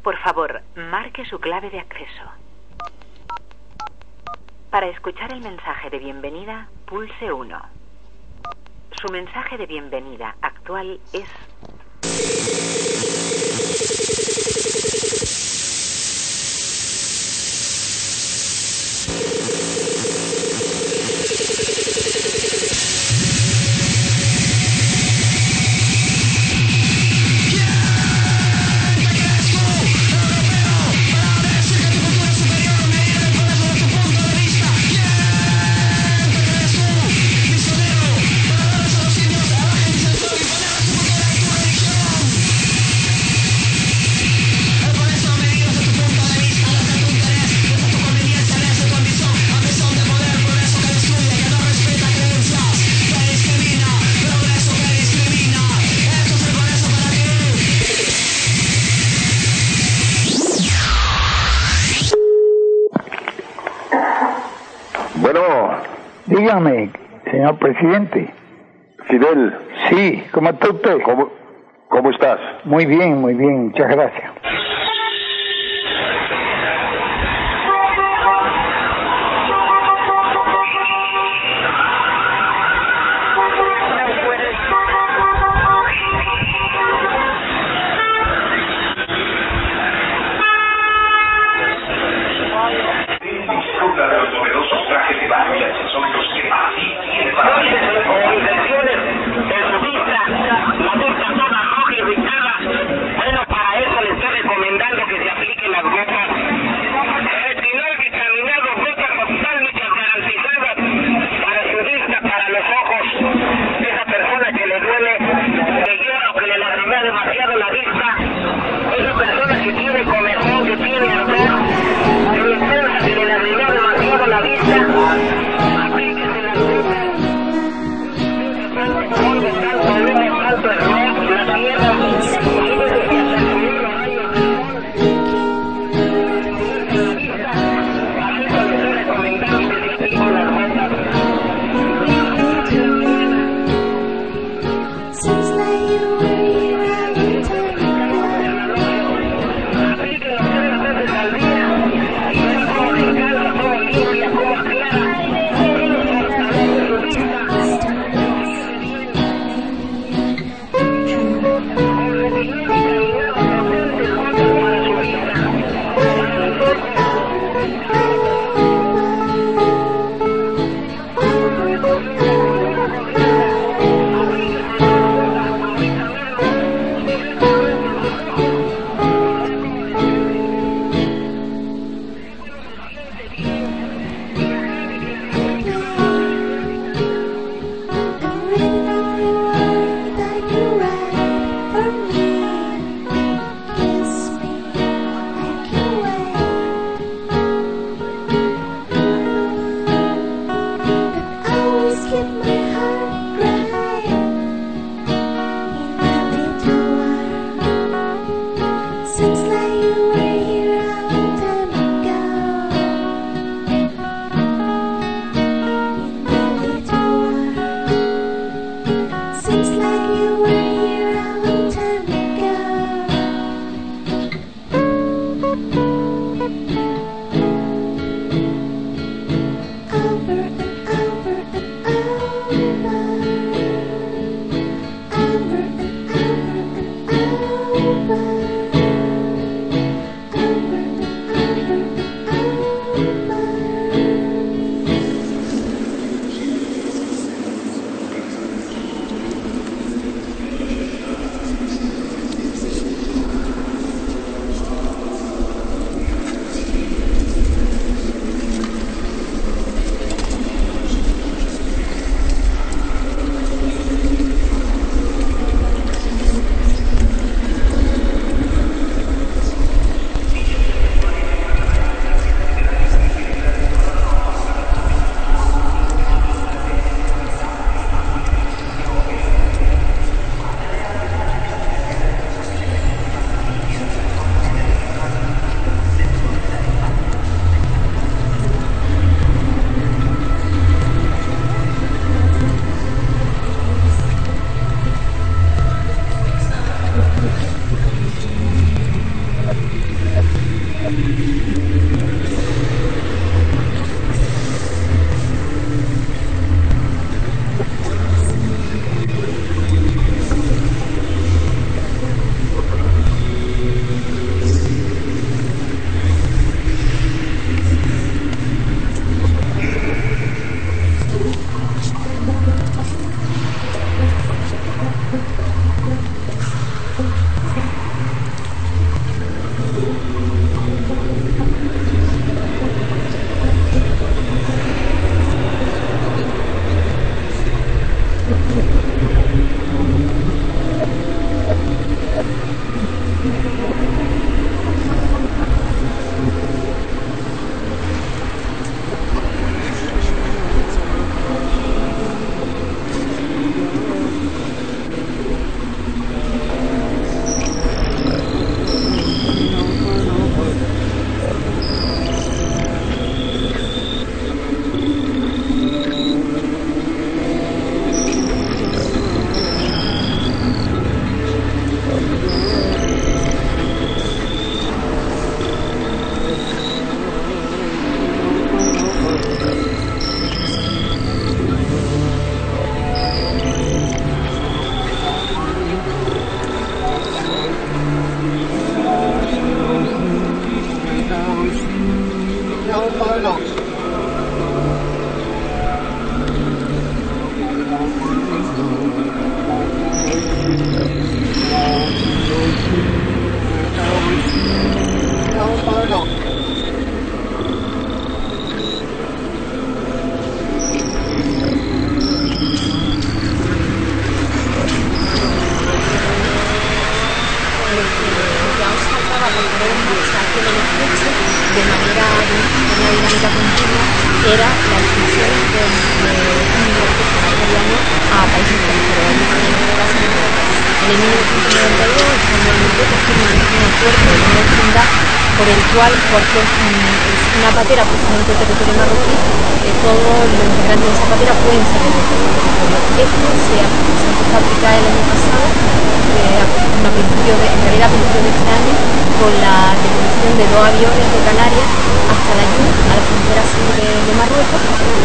Por favor, marque su clave de acceso. Para escuchar el mensaje de bienvenida, pulse 1. Su mensaje de bienvenida actual es... Dígame, señor presidente. Fidel. Sí, ¿cómo está usted? ¿Cómo estás? Muy bien, muchas gracias. Cualquier una patera procedente del territorio marroquí, todos los integrantes de esa patera pueden ser del territorio. Esto se empezó a aplicar el año pasado, en principio de este año, con la demolición de 2 aviones de Canarias hasta la Yun, a la frontera sur de Marruecos,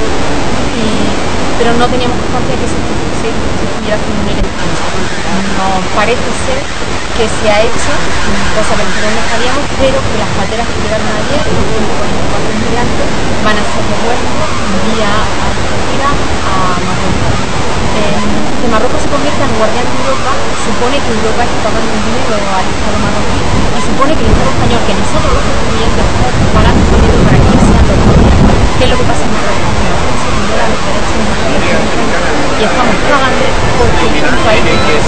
pero no teníamos constancia de que se estuviera haciendo un elección. Nos parece ser que se ha hecho, cosa que nosotros no sabíamos, pero que las pateras que llegaron ayer, los 44 migrantes, van a ser devueltos vía Algeciras a Marruecos. Que Marruecos se convierta en guardián de Europa supone que Europa está dando un dinero al Estado marroquí y supone que el Estado español, que nosotros los contribuyentes estamos pagando dinero para que ellos sean los guardianes. ¿Qué es lo que pasa en Marruecos? Que Marruecos se vulnera los derechos humanos y estamos pagando porque es un país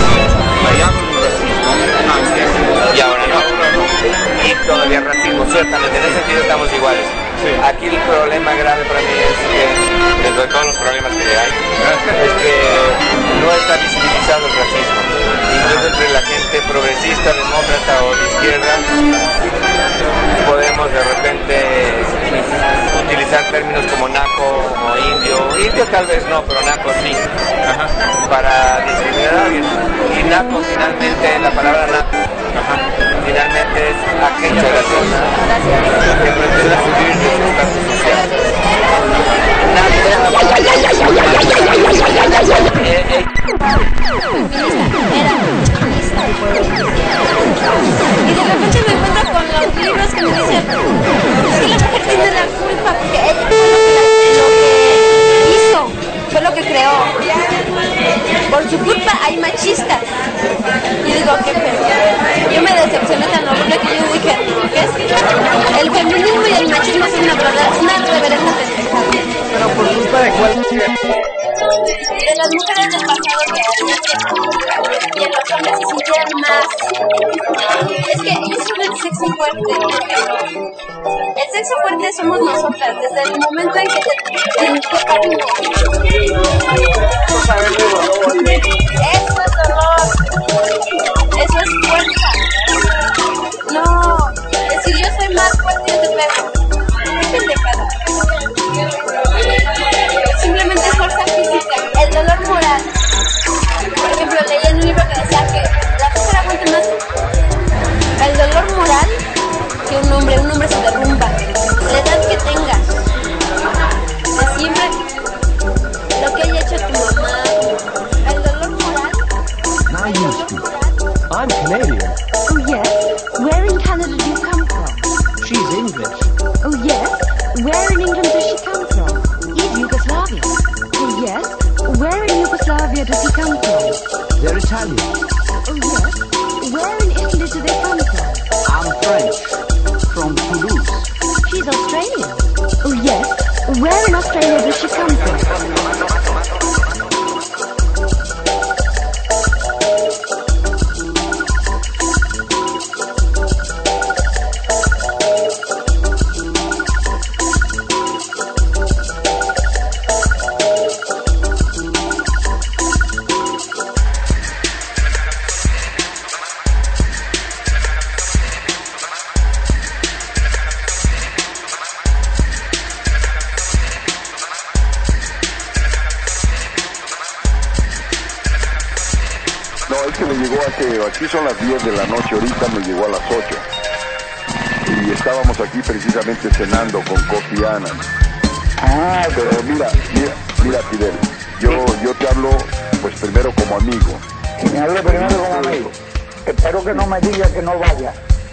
y ahora no. Y todavía racismo, ciertamente, en ese sentido estamos iguales. Sí. Aquí el problema grave para mí es que, dentro de todos los problemas que hay, es que no está visibilizado el racismo. Incluso entre la gente progresista, demócrata o de izquierda, podemos de repente utilizar términos como naco o indio tal vez no, pero naco sí, para discriminar a alguien. Y naco finalmente, la palabra naco, finalmente es aquella persona que pretende subir de su estatus social. Y de repente me encuentro con los libros que me dicen, es que la mujer tiene la culpa porque ella fue lo que creó. Por su culpa hay machistas. Y digo, qué feo. Yo me decepcioné tan horrible que yo dije, ¿qué es? El feminismo y el machismo es una reverenda pendejada. ¿Pero por culpa de cuál? De las mujeres del pasado que los hombres se sintieran más. Es que ellos son el sexo fuerte. El sexo fuerte somos nosotras, desde el momento en que te parimos. Eso es dolor. Eso es fuerza. No, decir yo soy más fuerte, yo te pego. Es pendejada. Simplemente es fuerza física. El dolor moral. Por ejemplo, leí en un libro que decía que la mujer aguanta más. El dolor moral hacia un hombre se derrumba. La edad que tengas. De siempre lo que haya hecho tu mamá. El dolor moral. Now you speak. I'm Canadian. Oh yes? Where in Canada do you come from? She's English. Oh yes? Where in England does she come from? Yugoslavia. Oh yes? Where in Yugoslavia does he come from? They're Italian. Oh yes? Where in Italy do they come from? I'm French. From Toulouse. She's Australian. Oh yes? Where in Australia does she come from? Aquí son las 10 de la noche, ahorita me llegó a las 8. Y estábamos aquí precisamente cenando con Kofi Annan. Ah, pero mira, Fidel, yo te hablo pues primero como amigo. Y me hable primero como amigo. Espero que no me diga que no vaya.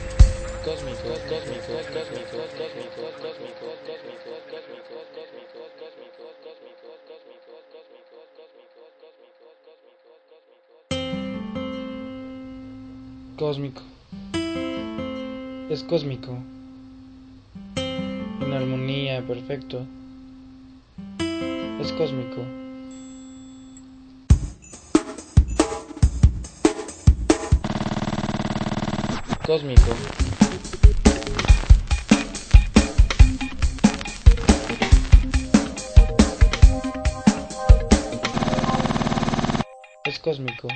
Cósmico. Es cósmico. En armonía, perfecto. Es cósmico. Cósmico. Es cósmico.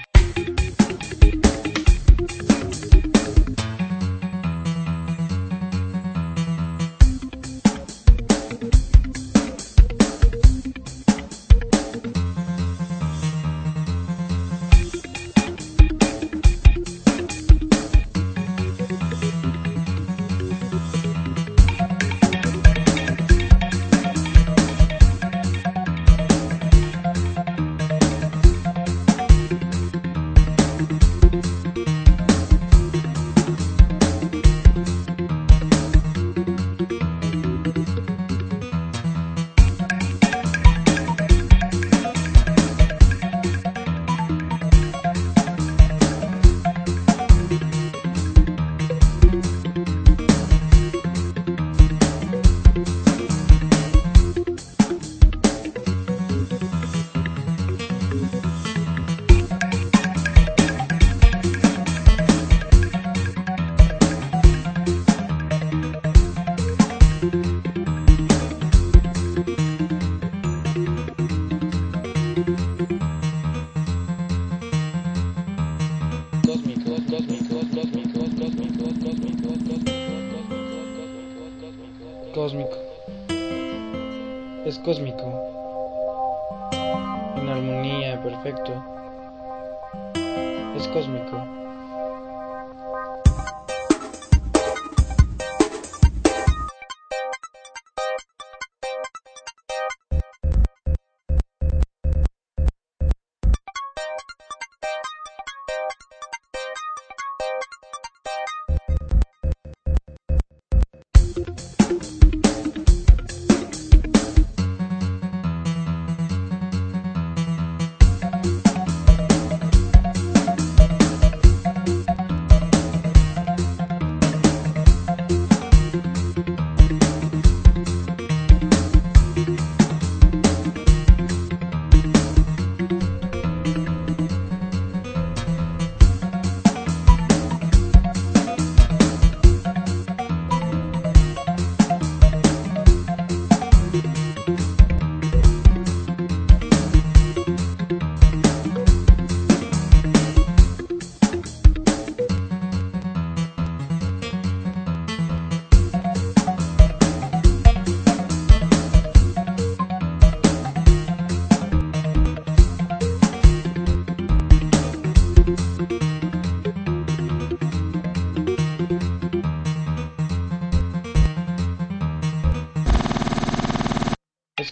Cósmico. Es cósmico. En armonía, perfecto. Es cósmico.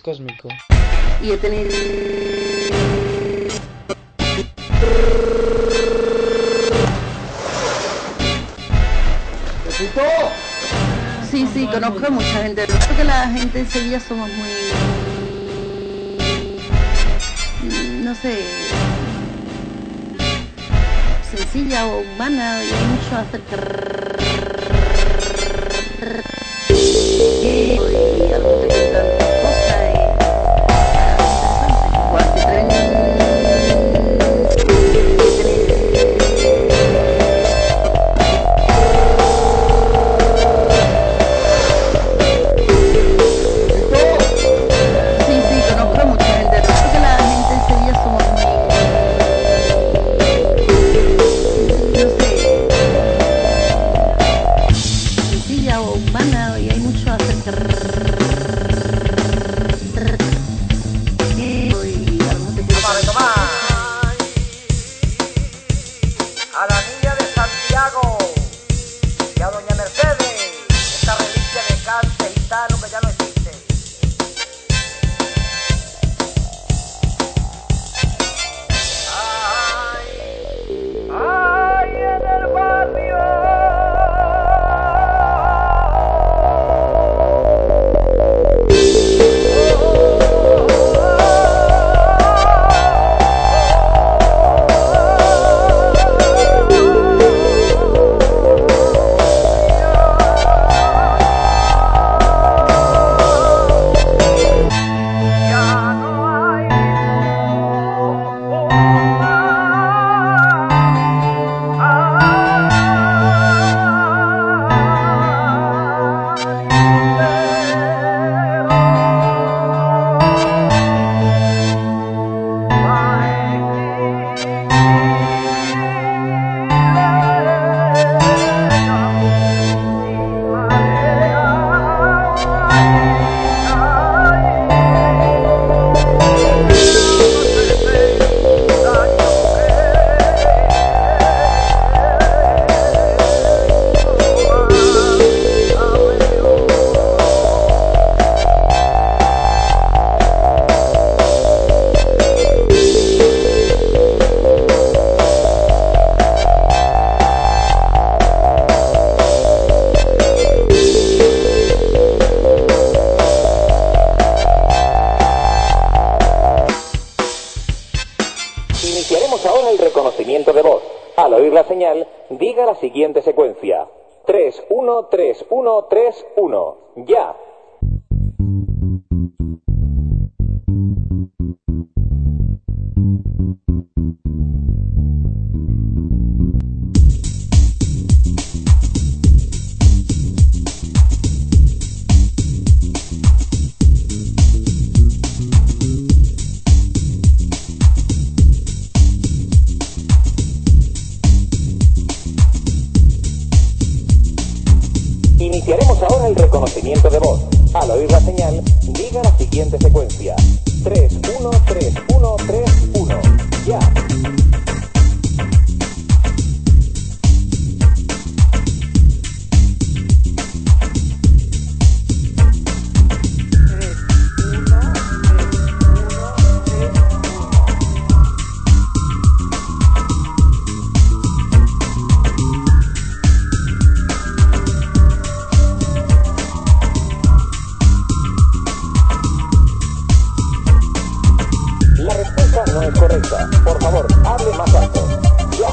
cósmico. Y he tenido... Sí, conozco a mucha gente. Creo que la gente en Sevilla somos muy... no sé... sencilla o humana, y hay mucho acerca... y algo te cuentan cosas y... igual te traen... Al oír la señal, diga la siguiente secuencia. 313131. Ya. Iniciaremos ahora el reconocimiento de voz. Al oír la señal, diga la siguiente secuencia. 313131. Ya. No es correcta. Por favor, hable más alto. Ya.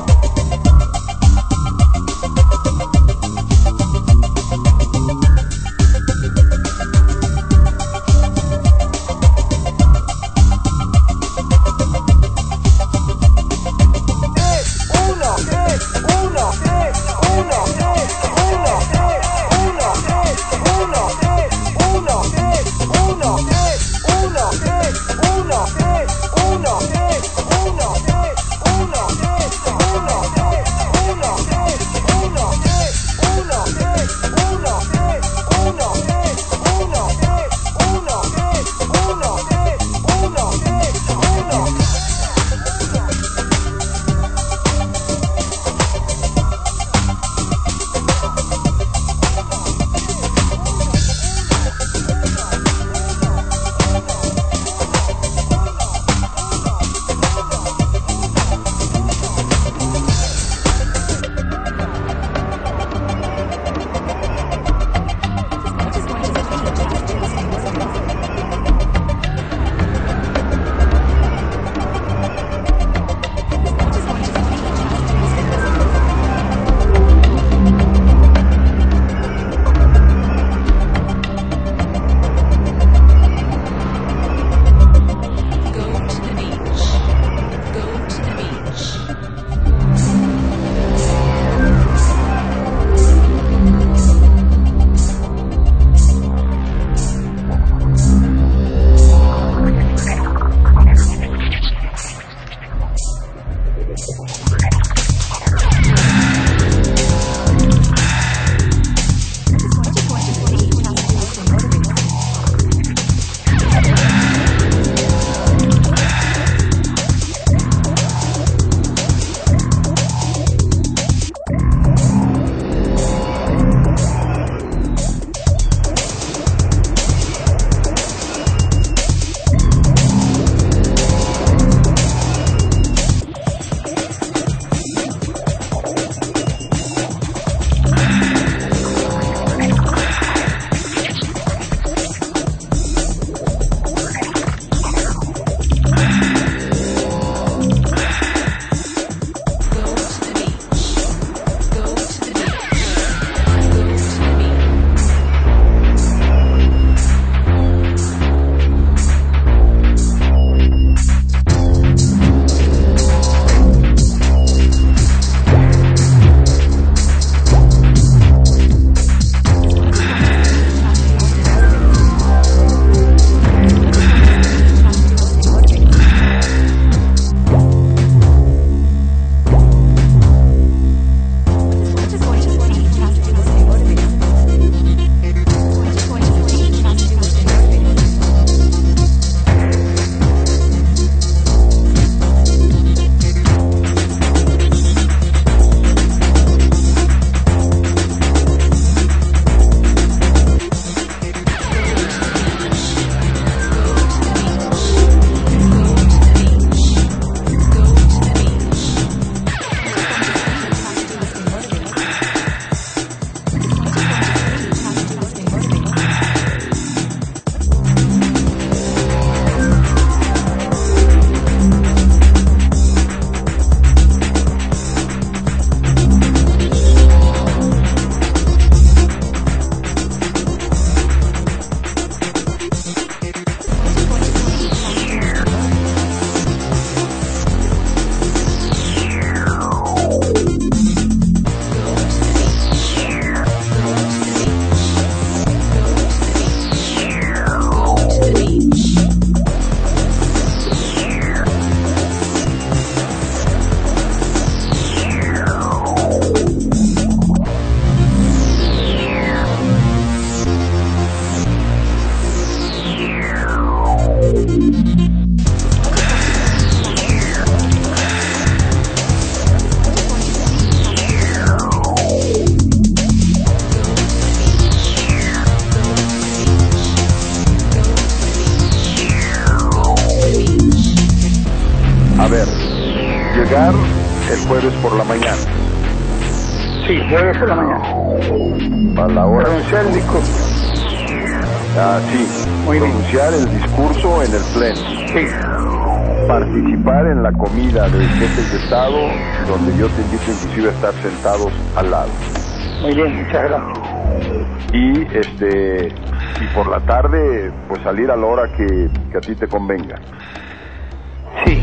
llegar el jueves por la mañana. Sí, jueves por la mañana. A la hora. Pronunciar el discurso. Sí. Pronunciar el discurso en el pleno. Sí. Participar en la comida de jefes de Estado, donde yo te invito inclusive a estar sentados al lado. Muy bien, muchas gracias. Y por la tarde, pues salir a la hora que a ti te convenga. Sí.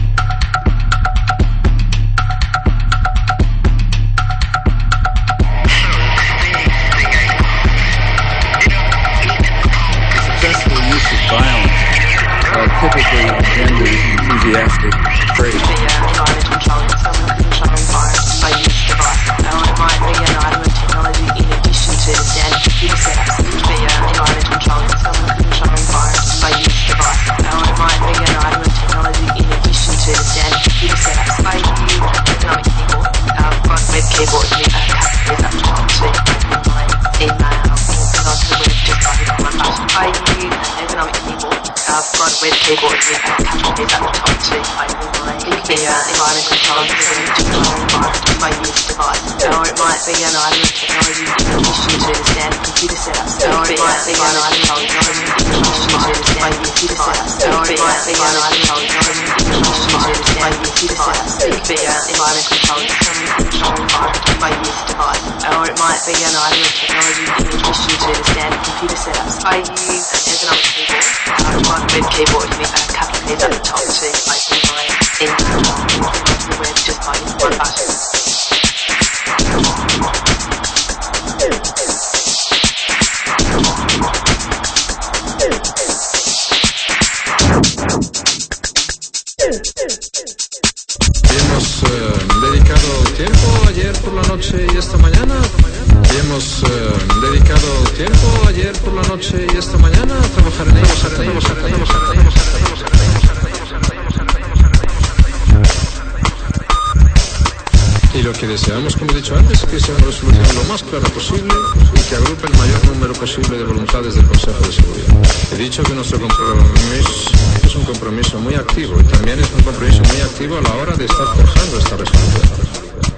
Typically, gender is enthusiastic, praise. With keyboard with capitals at the top to environment control by use device. Or it might be an item of technology in addition to the standard computer setup. Or it might be an item of technology in addition to the standard computer setup. Or it might be an item of technology in addition to the standard computer setup. It could be an environment control by use device. Or it might be an item of technology in addition to the standard computer setup. I use an ergonomic keyboard. With keyboard with capital keys at the top to open my the web just by one button. Hemos dedicado tiempo ayer por la noche y esta mañana. Hemos dedicado tiempo ayer por la noche y esta mañana a trabajar en ello. Y lo que deseamos, como he dicho antes, es que sea una resolución lo más clara posible y que agrupe el mayor número posible de voluntades del Consejo de Seguridad. He dicho que nuestro compromiso es un compromiso muy activo y también es un compromiso muy activo a la hora de estar forjando esta resolución.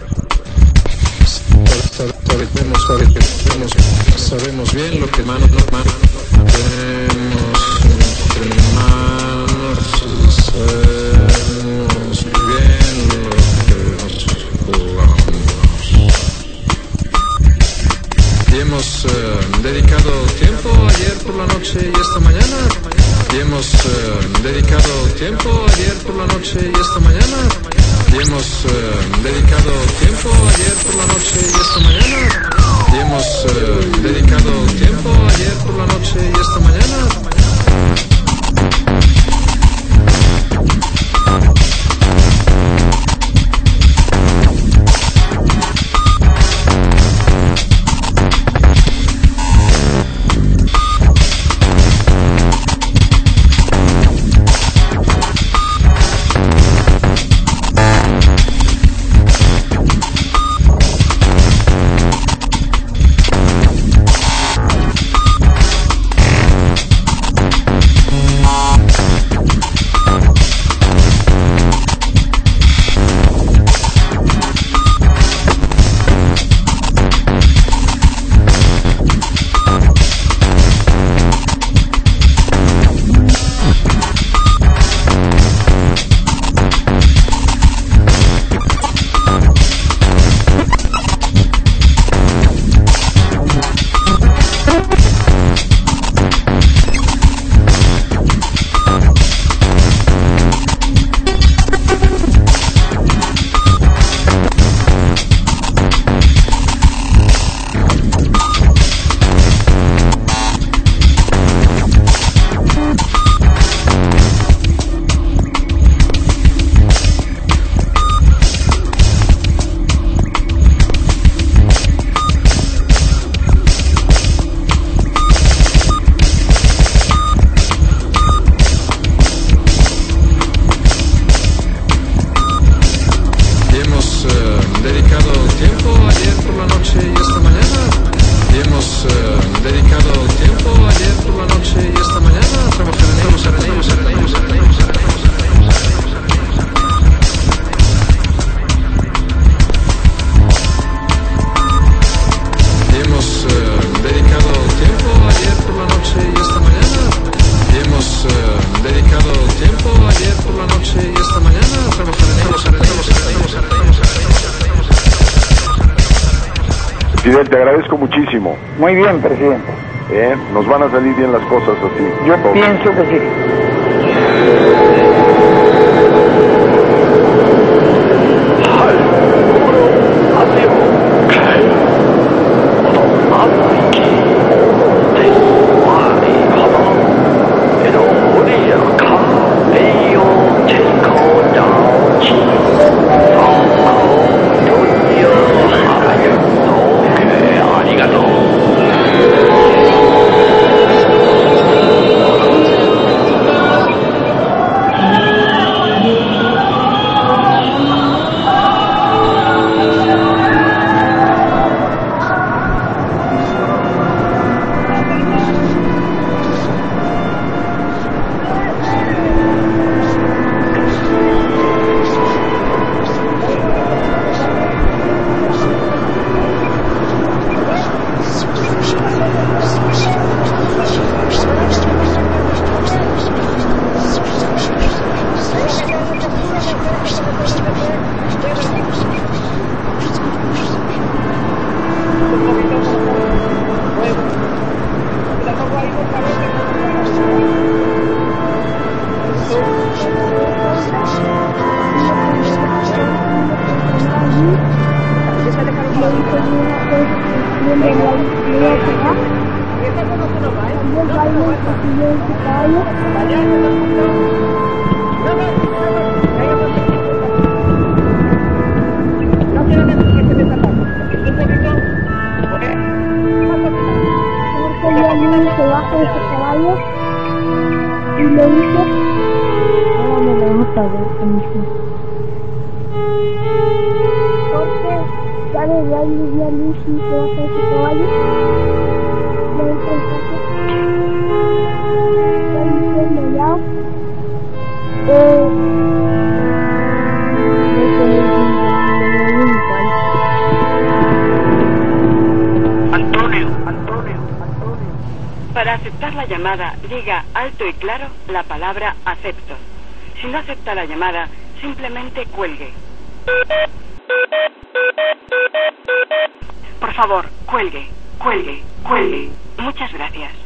Sabemos bien lo que tenemos entre manos, sabemos bien lo que nos jugamos. Y hemos dedicado tiempo ayer por la noche y esta mañana. Y hemos dedicado tiempo ayer por la noche y esta mañana. Y hemos dedicado tiempo ayer por la noche y esta mañana. Y hemos dedicado tiempo ayer por la noche y esta mañana. Presidente, agradezco muchísimo. Muy bien, presidente. Nos van a salir bien las cosas así. Yo pienso que sí. Para aceptar la llamada, diga alto y claro la palabra acepto. Si no acepta la llamada, simplemente cuelgue. Por favor, cuelgue, cuelgue, cuelgue. Muchas gracias.